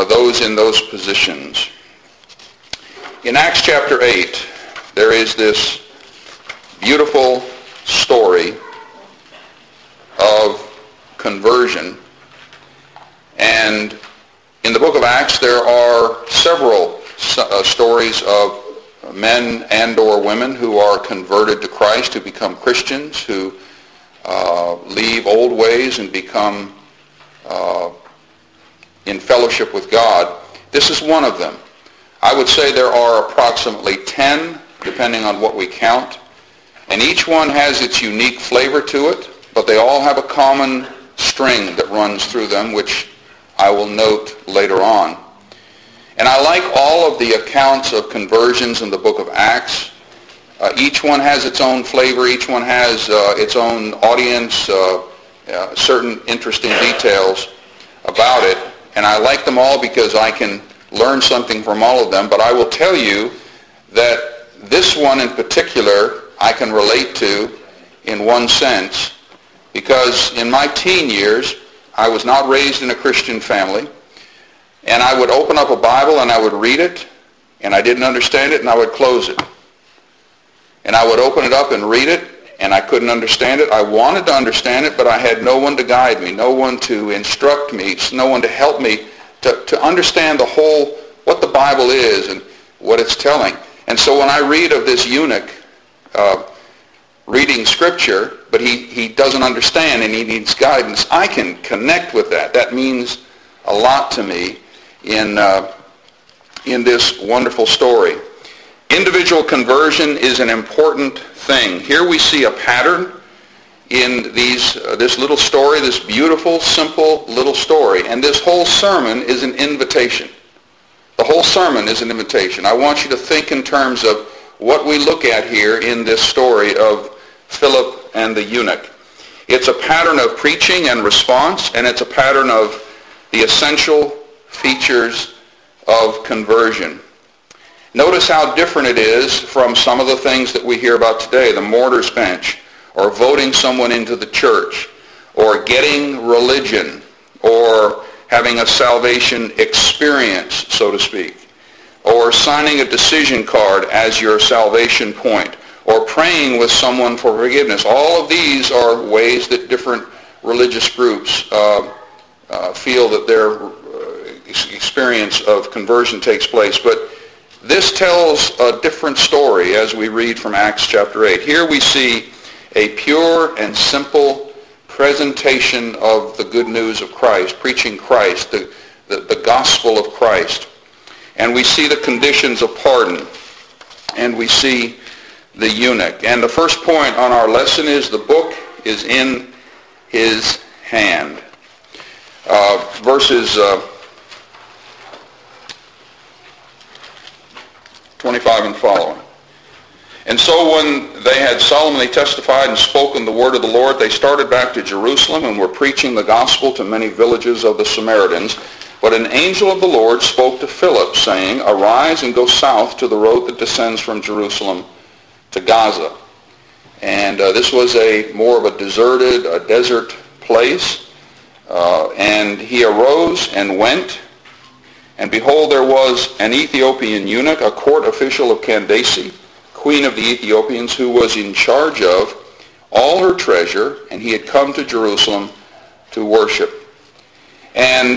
those in those positions. In Acts chapter 8, there is this beautiful story of conversion. And in the book of Acts, there are several stories of men and or women who are converted to Christ, who become Christians, who leave old ways and become in fellowship with God. This is one of them. I would say there are approximately 10, depending on what we count, and each one has its unique flavor to it, but they all have a common string that runs through them, which I will note later on. And I like all of the accounts of conversions in the book of Acts. Each one has its own flavor. Each one has its own audience, certain interesting details about it. And I like them all because I can learn something from all of them. But I will tell you that this one in particular I can relate to in one sense, because in my teen years I was not raised in a Christian family. And I would open up a Bible and I would read it, and I didn't understand it, and I would close it. And I would open it up and read it, and I couldn't understand it. I wanted to understand it, but I had no one to guide me, no one to instruct me, no one to help me to understand the whole, what the Bible is and what it's telling. And so when I read of this eunuch reading Scripture, but he doesn't understand and he needs guidance, I can connect with that. That means a lot to me in this wonderful story. Individual conversion is an important thing. Here we see a pattern in this little story, this beautiful, simple little story. And this whole sermon is an invitation. The whole sermon is an invitation. I want you to think in terms of what we look at here in this story of Philip and the eunuch. It's a pattern of preaching and response, and it's a pattern of the essential features of conversion. Notice how different it is from some of the things that we hear about today, the mortar's bench, or voting someone into the church, or getting religion, or having a salvation experience, so to speak, or signing a decision card as your salvation point, or praying with someone for forgiveness. All of these are ways that different religious groups feel that their experience of conversion takes place. But this tells a different story as we read from Acts chapter 8. Here we see a pure and simple presentation of the good news of Christ, preaching Christ, the gospel of Christ. And we see the conditions of pardon. And we see the eunuch. And the first point on our lesson is the book is in his hand. Verses 25 and following. And so when they had solemnly testified and spoken the word of the Lord, they started back to Jerusalem and were preaching the gospel to many villages of the Samaritans. But an angel of the Lord spoke to Philip, saying, "Arise and go south to the road that descends from Jerusalem to Gaza." And this was more of a desert place. And he arose and went, and behold, there was an Ethiopian eunuch, a court official of Candace, queen of the Ethiopians, who was in charge of all her treasure, and he had come to Jerusalem to worship. And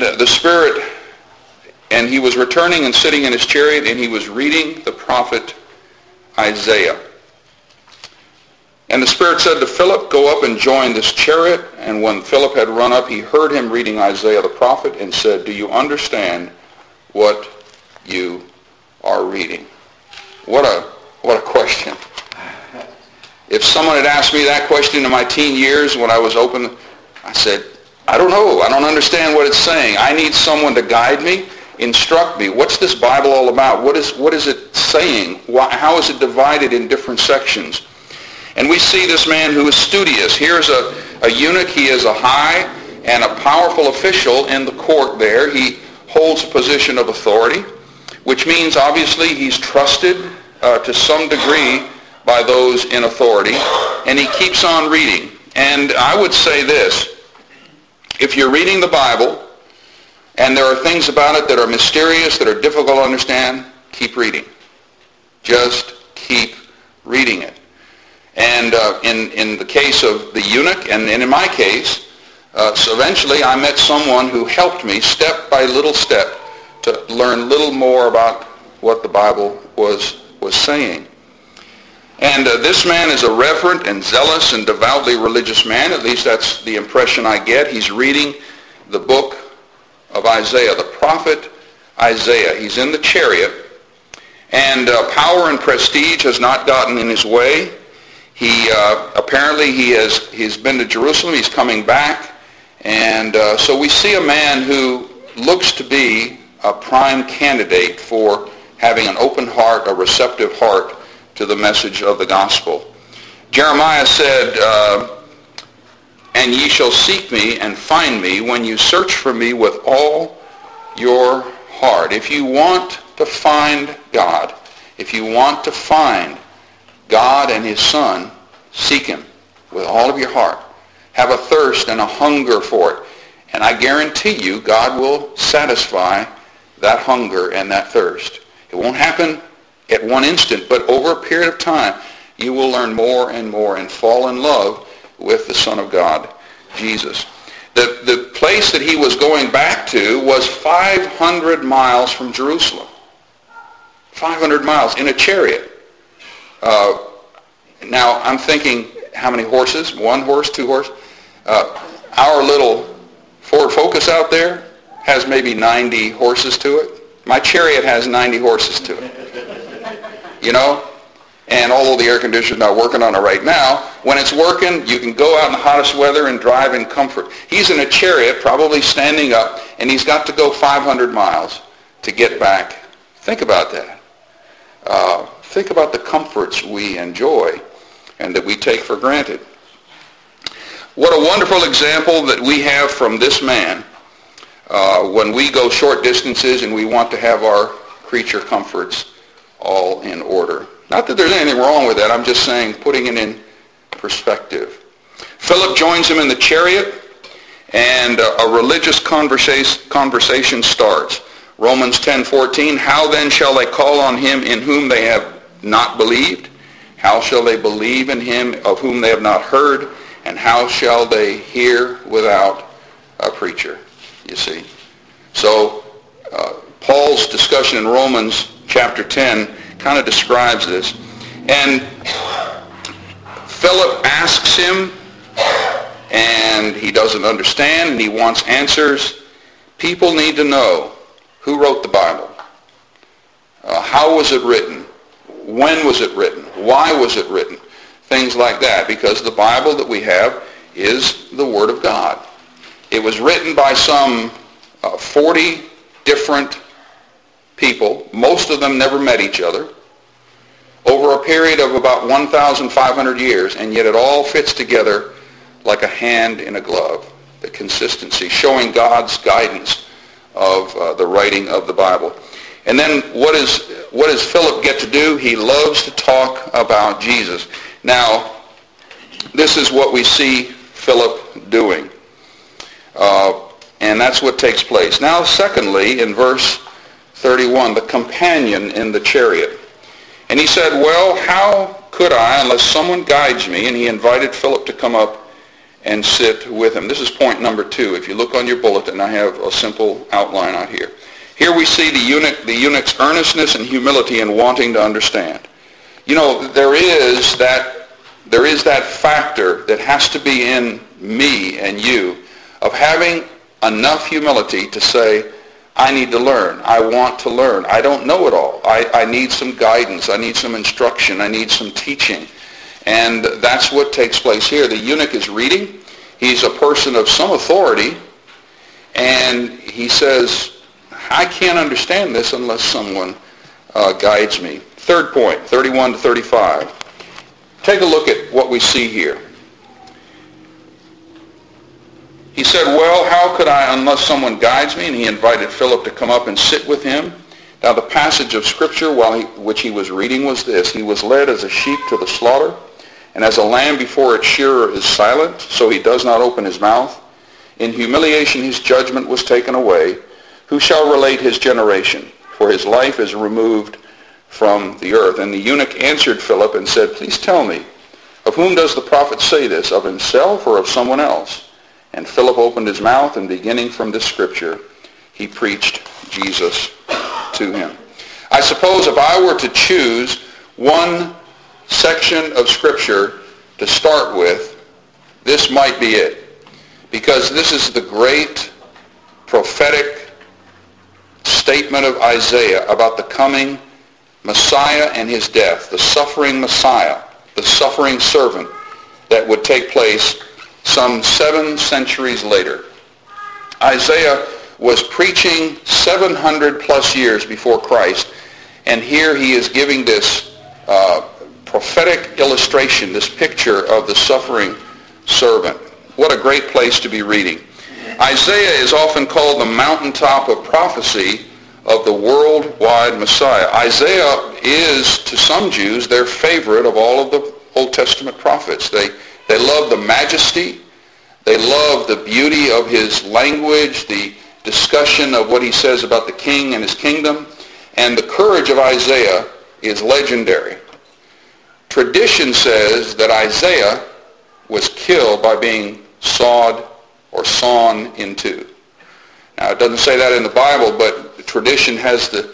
he was returning and sitting in his chariot, and he was reading the prophet Isaiah. And the Spirit said to Philip, "Go up and join this chariot." And when Philip had run up, he heard him reading Isaiah the prophet and said, "Do you understand what you are reading?" What a question. If someone had asked me that question in my teen years when I was open, I said, I don't know. I don't understand what it's saying. I need someone to guide me, instruct me. What's this Bible all about? What is it saying? How is it divided in different sections? And we see this man who is studious. Here's a eunuch. He is a high and a powerful official in the court there. He holds a position of authority, which means obviously he's trusted to some degree by those in authority. And he keeps on reading. And I would say this: if you're reading the Bible and there are things about it that are mysterious, that are difficult to understand, keep reading. Just keep reading it. And in the case of the eunuch, and in my case, so eventually I met someone who helped me step by little step to learn a little more about what the Bible was saying. And this man is a reverent and zealous and devoutly religious man. At least that's the impression I get. He's reading the book of Isaiah, the prophet Isaiah. He's in the chariot, and power and prestige has not gotten in his way. Apparently he's been to Jerusalem. He's coming back, and so we see a man who looks to be a prime candidate for having an open heart, a receptive heart to the message of the gospel. Jeremiah said, "And ye shall seek me and find me when you search for me with all your heart." If you want to find God, if you want to find God and his Son, seek him with all of your heart. Have a thirst and a hunger for it. And I guarantee you, God will satisfy that hunger and that thirst. It won't happen at one instant, but over a period of time, you will learn more and more and fall in love with the Son of God, Jesus. The place that he was going back to was 500 miles from Jerusalem. 500 miles in a chariot. Now, I'm thinking, how many horses? 1 horse, 2 horse? Our little Ford Focus out there has maybe 90 horses to it. My chariot has 90 horses to it. You know? And although the air conditioner's not working on it right now, when it's working, you can go out in the hottest weather and drive in comfort. He's in a chariot, probably standing up, and he's got to go 500 miles to get back. Think about that. Think about the comforts we enjoy and that we take for granted. What a wonderful example that we have from this man when we go short distances and we want to have our creature comforts all in order. Not that there's anything wrong with that. I'm just saying, putting it in perspective. Philip joins him in the chariot, and a religious conversation starts. Romans 10:14, "How then shall they call on him in whom they have not believed? How shall they believe in him of whom they have not heard? And how shall they hear without a preacher?" You see. So Paul's discussion in Romans chapter 10 kind of describes this. And Philip asks him, and he doesn't understand, and he wants answers. People need to know who wrote the Bible. How was it written? When was it written? Why was it written? Things like that, because the Bible that we have is the Word of God. It was written by some 40 different people. Most of them never met each other, over a period of about 1,500 years, and yet it all fits together like a hand in a glove. The consistency, showing God's guidance of the writing of the Bible. And then what does Philip get to do? He loves to talk about Jesus. Now, this is what we see Philip doing. And that's what takes place. Now, secondly, in verse 31, the companion in the chariot. And he said, "Well, how could I unless someone guides me?" And he invited Philip to come up and sit with him. This is point number 2. If you look on your bulletin, I have a simple outline out here. Here we see the eunuch's earnestness and humility in wanting to understand. You know, there is that factor that has to be in me and you of having enough humility to say, I need to learn. I want to learn. I don't know it all. I need some guidance. I need some instruction. I need some teaching. And that's what takes place here. The eunuch is reading. He's a person of some authority. And he says, I can't understand this unless someone guides me. Third point, 31 to 35. Take a look at what we see here. He said, well, how could I unless someone guides me? And he invited Philip to come up and sit with him. Now the passage of Scripture which he was reading was this. He was led as a sheep to the slaughter, and as a lamb before its shearer is silent, so he does not open his mouth. In humiliation his judgment was taken away. Who shall relate his generation? For his life is removed from the earth. And the eunuch answered Philip and said, Please tell me, of whom does the prophet say this, of himself or of someone else? And Philip opened his mouth, and beginning from this scripture, he preached Jesus to him. I suppose if I were to choose one section of scripture to start with, this might be it. Because this is the great prophetic statement of Isaiah about the coming Messiah and his death, the suffering Messiah, the suffering servant that would take place some 7 centuries later. Isaiah was preaching 700 plus years before Christ, and here he is giving this prophetic illustration, this picture of the suffering servant. What a great place to be reading. Isaiah is often called the mountaintop of prophecy of the worldwide Messiah. Isaiah is, to some Jews, their favorite of all of the Old Testament prophets. They love the majesty. They love the beauty of his language, the discussion of what he says about the king and his kingdom. And the courage of Isaiah is legendary. Tradition says that Isaiah was killed by being sawed or sawn in two. Now, it doesn't say that in the Bible, but tradition has the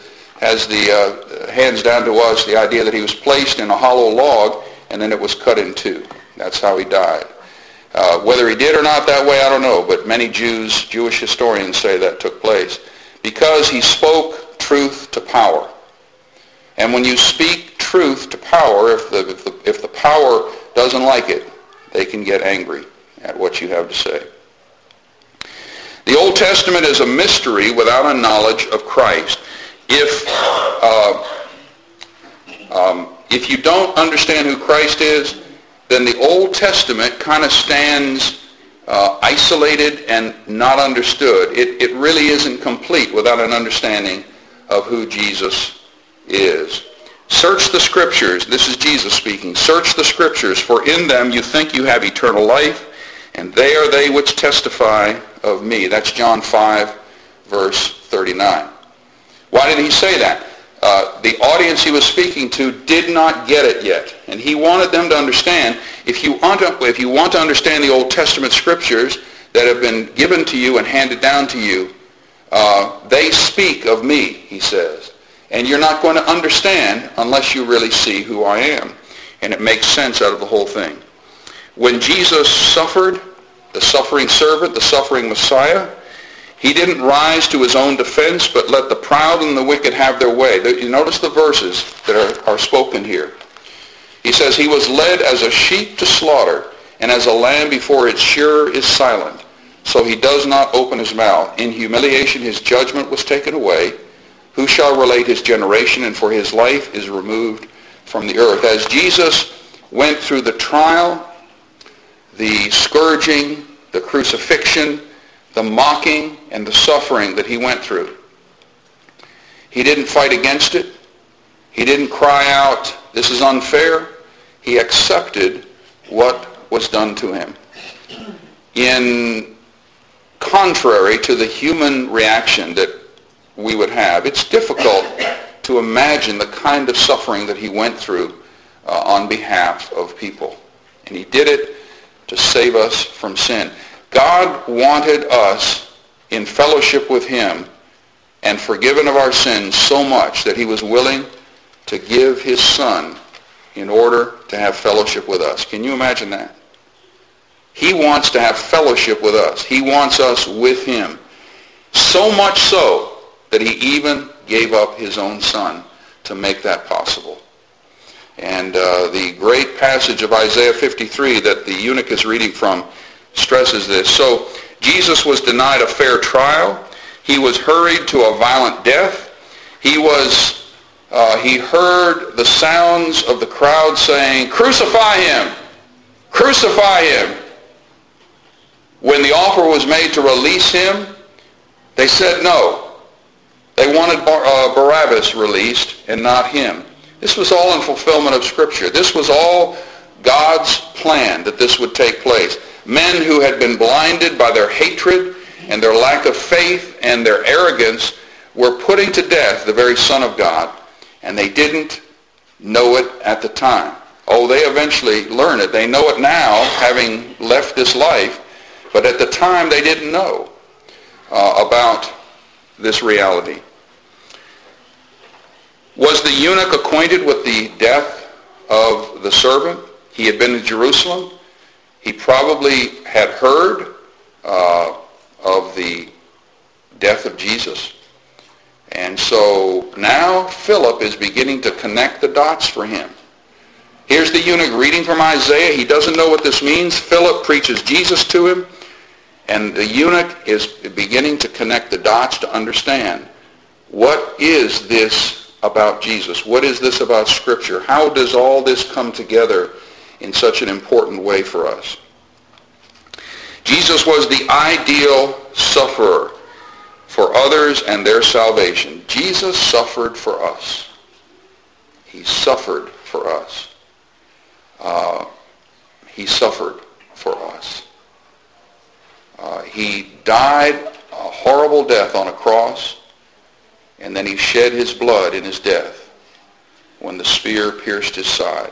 hands down to us the idea that he was placed in a hollow log and then it was cut in two. That's how he died. Whether he did or not that way, I don't know, but many Jewish historians say that took place because he spoke truth to power. And when you speak truth to power, if the power doesn't like it, they can get angry at what you have to say. The Old Testament is a mystery without a knowledge of Christ. If you don't understand who Christ is, then the Old Testament kind of stands isolated and not understood. It really isn't complete without an understanding of who Jesus is. Search the Scriptures. This is Jesus speaking. Search the Scriptures, for in them you think you have eternal life, and they are they which testify of me. That's John 5, verse 39. Why did he say that? The audience he was speaking to did not get it yet. And he wanted them to understand, if you want to understand the Old Testament Scriptures that have been given to you and handed down to you, they speak of me, he says. And you're not going to understand unless you really see who I am. And it makes sense out of the whole thing. When Jesus suffered, the suffering servant, the suffering Messiah, he didn't rise to his own defense, but let the proud and the wicked have their way. You notice the verses that are spoken here. He says, he was led as a sheep to slaughter, and as a lamb before its shearer is silent. So he does not open his mouth. In humiliation his judgment was taken away. Who shall relate his generation? And for his life is removed from the earth. As Jesus went through the trial, the scourging, the crucifixion, the mocking, and the suffering that he went through, he didn't fight against it. He didn't cry out, this is unfair. He accepted what was done to him. In contrary to the human reaction that we would have, it's difficult to imagine the kind of suffering that he went through on behalf of people. And he did it to save us from sin. God wanted us in fellowship with him and forgiven of our sins so much that he was willing to give his son in order to have fellowship with us. Can you imagine that? He wants to have fellowship with us. He wants us with him. So much so that he even gave up his own son to make that possible. And the great passage of Isaiah 53 that the eunuch is reading from stresses this. So Jesus was denied a fair trial. He was hurried to a violent death. He heard the sounds of the crowd saying, "Crucify him! Crucify him!" When the offer was made to release him, they said no. They wanted Barabbas released and not him. This was all in fulfillment of Scripture. This was all God's plan that this would take place. Men who had been blinded by their hatred and their lack of faith and their arrogance were putting to death the very Son of God, and they didn't know it at the time. Oh, they eventually learn it. They know it now, having left this life, but at the time they didn't know about this reality. Was the eunuch acquainted with the death of the servant? He had been to Jerusalem. He probably had heard of the death of Jesus. And so now Philip is beginning to connect the dots for him. Here's the eunuch reading from Isaiah. He doesn't know what this means. Philip preaches Jesus to him. And the eunuch is beginning to connect the dots to understand, what is this about Jesus? What is this about Scripture? How does all this come together in such an important way for us? Jesus was the ideal sufferer for others and their salvation. Jesus suffered for us. He suffered for us. He suffered for us. He died a horrible death on a cross, and then he shed his blood in his death when the spear pierced his side.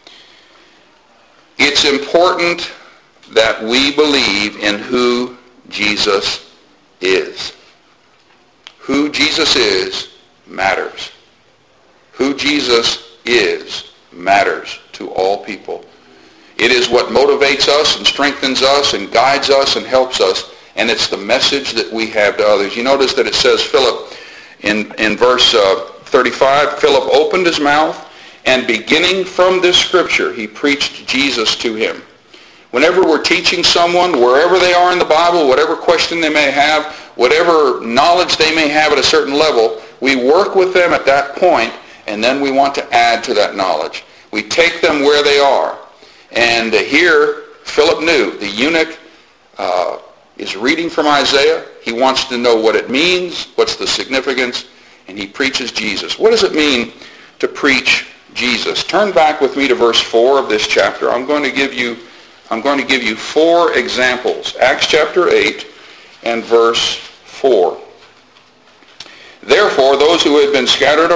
It's important that we believe in who Jesus is. Who Jesus is matters. Who Jesus is matters to all people. It is what motivates us and strengthens us and guides us and helps us, and it's the message that we have to others. You notice that it says Philip in verse 35, Philip opened his mouth, and beginning from this scripture, he preached Jesus to him. Whenever we're teaching someone, wherever they are in the Bible, whatever question they may have, whatever knowledge they may have at a certain level, we work with them at that point, and then we want to add to that knowledge. We take them where they are. And here, Philip knew the eunuch is reading from Isaiah. He wants to know what it means, what's the significance, and he preaches Jesus. What does it mean to preach Jesus? Turn back with me to verse 4 of this chapter. I'm going to give you 4 examples. Acts chapter 8 and verse 4. Therefore, those who had been scattered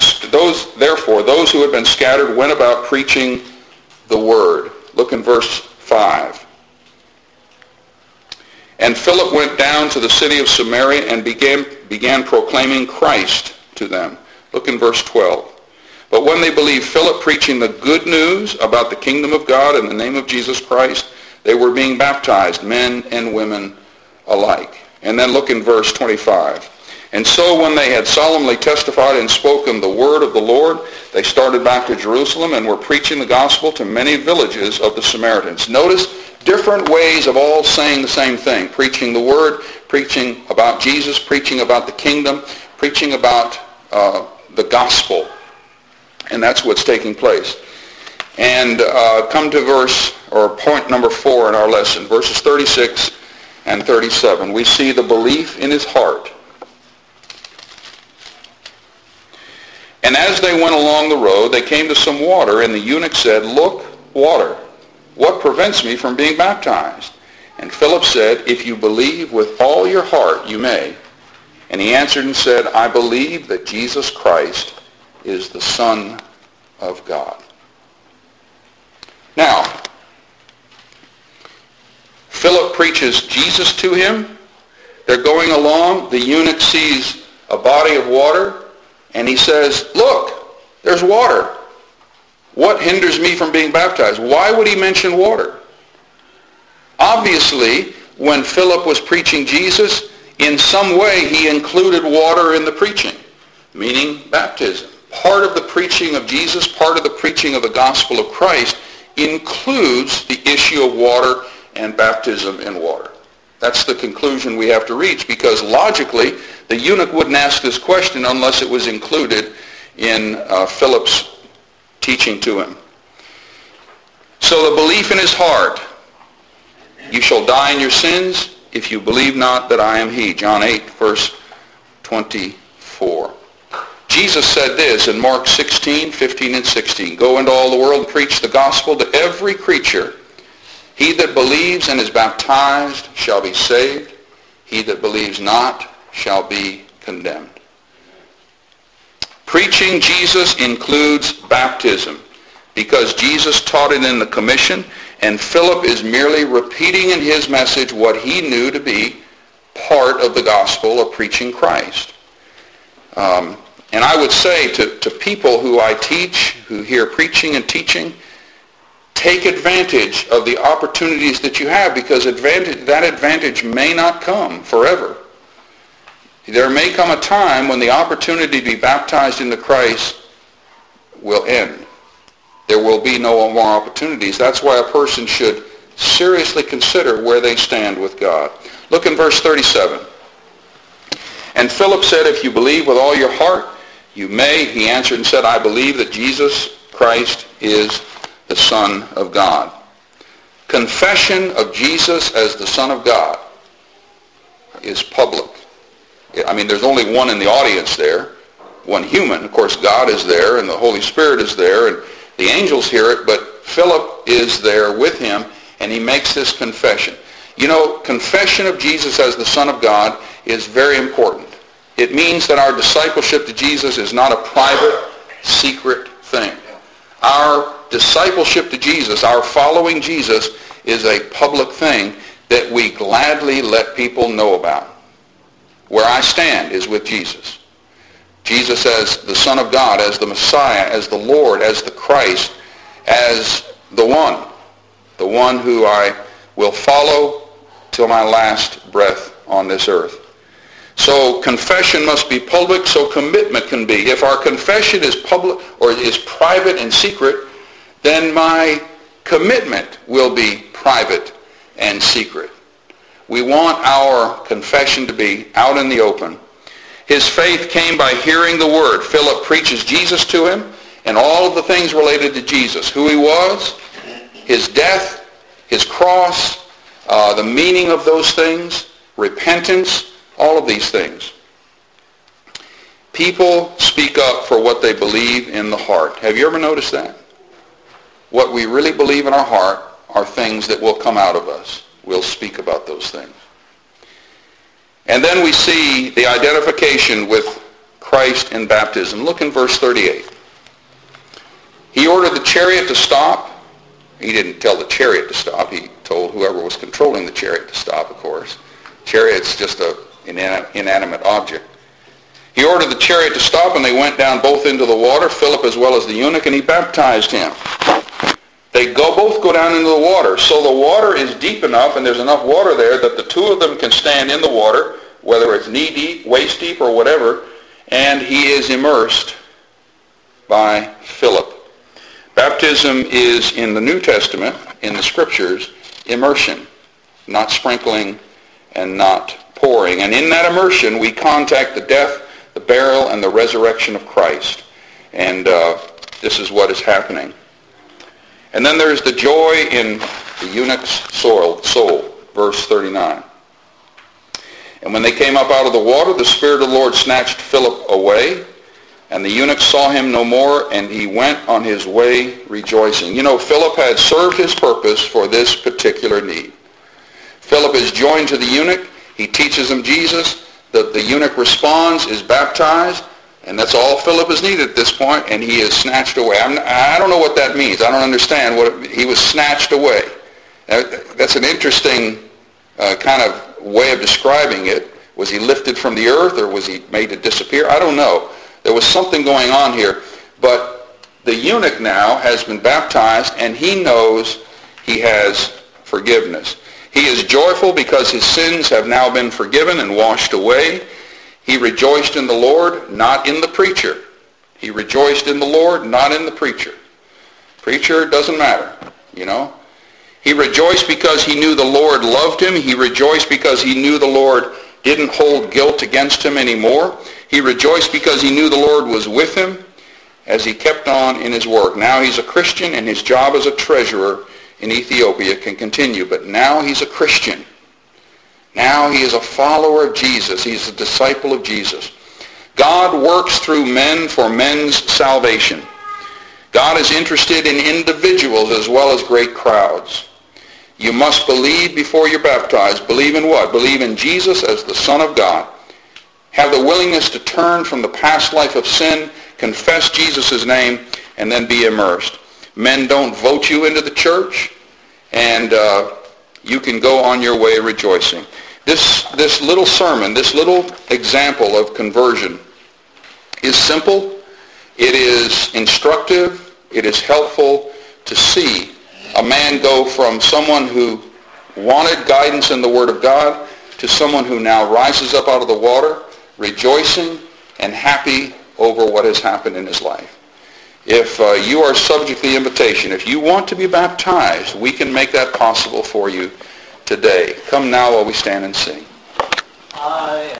went about preaching the word. Look in verse 5. And Philip went down to the city of Samaria and began proclaiming Christ to them. Look in verse 12. But when they believed Philip preaching the good news about the kingdom of God in the name of Jesus Christ, they were being baptized, men and women alike. And then look in verse 25. And so when they had solemnly testified and spoken the word of the Lord, they started back to Jerusalem and were preaching the gospel to many villages of the Samaritans. Notice different ways of all saying the same thing. Preaching the word, preaching about Jesus, preaching about the kingdom, preaching about the gospel. And that's what's taking place. And come to point number 4 in our lesson, verses 36 and 37. We see the belief in his heart. And as they went along the road, they came to some water, and the eunuch said, "Look, water. What prevents me from being baptized?" And Philip said, "If you believe with all your heart, you may." And he answered and said, "I believe that Jesus Christ is the Son of God." Now, Philip preaches Jesus to him. They're going along. The eunuch sees a body of water, and he says, "Look, there's water. What hinders me from being baptized?" Why would he mention water? Obviously, when Philip was preaching Jesus, in some way he included water in the preaching, meaning baptism. Part of the preaching of Jesus, part of the preaching of the gospel of Christ includes the issue of water and baptism in water. That's the conclusion we have to reach, because logically, the eunuch wouldn't ask this question unless it was included in Philip's teaching to him. So the belief in his heart, "You shall die in your sins if you believe not that I am he." John 8, verse 24. Jesus said this in Mark 16, 15 and 16. "Go into all the world and preach the gospel to every creature. He that believes and is baptized shall be saved. He that believes not shall be condemned. Preaching Jesus includes baptism because Jesus taught it in the commission, and Philip is merely repeating in his message what he knew to be part of the gospel of preaching Christ. And I would say to people who I teach, who hear preaching and teaching, take advantage of the opportunities that you have, because that advantage may not come forever. There may come a time when the opportunity to be baptized into Christ will end. There will be no more opportunities. That's why a person should seriously consider where they stand with God. Look in verse 37. And Philip said, if you believe with all your heart, you may. He answered and said, I believe that Jesus Christ is the Son of God. Confession of Jesus as the Son of God is public. I mean, there's only one in the audience there, one human. Of course, God is there, and the Holy Spirit is there, and the angels hear it, but Philip is there with him, and he makes this confession. You know, confession of Jesus as the Son of God is very important. It means that our discipleship to Jesus is not a private, secret thing. Our discipleship to Jesus, our following Jesus, is a public thing that we gladly let people know about. Where I stand is with Jesus. Jesus as the Son of God, as the Messiah, as the Lord, as the Christ, as the one who I will follow till my last breath on this earth. So confession must be public, so commitment can be. If our confession is public or is private and secret, then my commitment will be private and secret. We want our confession to be out in the open. His faith came by hearing the word. Philip preaches Jesus to him and all of the things related to Jesus. Who he was, his death, his cross, the meaning of those things, repentance, all of these things. People speak up for what they believe in the heart. Have you ever noticed that? What we really believe in our heart are things that will come out of us. We'll speak about those things. And then we see the identification with Christ in baptism. Look in verse 38. He ordered the chariot to stop. He didn't tell the chariot to stop. He told whoever was controlling the chariot to stop, of course. Chariot's just an inanimate object. He ordered the chariot to stop, and they went down both into the water, Philip as well as the eunuch, and he baptized him. They both go down into the water. So the water is deep enough, and there's enough water there that the two of them can stand in the water, whether it's knee deep, waist deep, or whatever, and he is immersed by Philip. Baptism is, in the New Testament, in the Scriptures, immersion, not sprinkling and not pouring. And in that immersion, we contact the death, the burial, and the resurrection of Christ. And this is what is happening. And then there's the joy in the eunuch's soul, verse 39. And when they came up out of the water, the Spirit of the Lord snatched Philip away, and the eunuch saw him no more, and he went on his way rejoicing. You know, Philip had served his purpose for this particular need. Philip is joined to the eunuch. He teaches him Jesus. The eunuch responds, is baptized, and that's all Philip is needed at this point, and he is snatched away. I don't know what that means. I don't understand he was snatched away. That's an interesting kind of way of describing it. Was he lifted from the earth, or was he made to disappear? I don't know. There was something going on here. But the eunuch now has been baptized, and he knows he has forgiveness. He is joyful because his sins have now been forgiven and washed away. He rejoiced in the Lord, not in the preacher. He rejoiced in the Lord, not in the preacher. Preacher doesn't matter, you know. He rejoiced because he knew the Lord loved him. He rejoiced because he knew the Lord didn't hold guilt against him anymore. He rejoiced because he knew the Lord was with him as he kept on in his work. Now he's a Christian, and his job as a treasurer in Ethiopia can continue. But now he's a Christian. Now he is a follower of Jesus. He's a disciple of Jesus. God works through men for men's salvation. God is interested in individuals as well as great crowds. You must believe before you're baptized. Believe in what? Believe in Jesus as the Son of God. Have the willingness to turn from the past life of sin, confess Jesus' name, and then be immersed. Men don't vote you into the church, and you can go on your way rejoicing. This little sermon, this little example of conversion is simple. It is instructive. It is helpful to see a man go from someone who wanted guidance in the Word of God to someone who now rises up out of the water, rejoicing and happy over what has happened in his life. If you are subject to the invitation, if you want to be baptized, we can make that possible for you today. Come now while we stand and sing.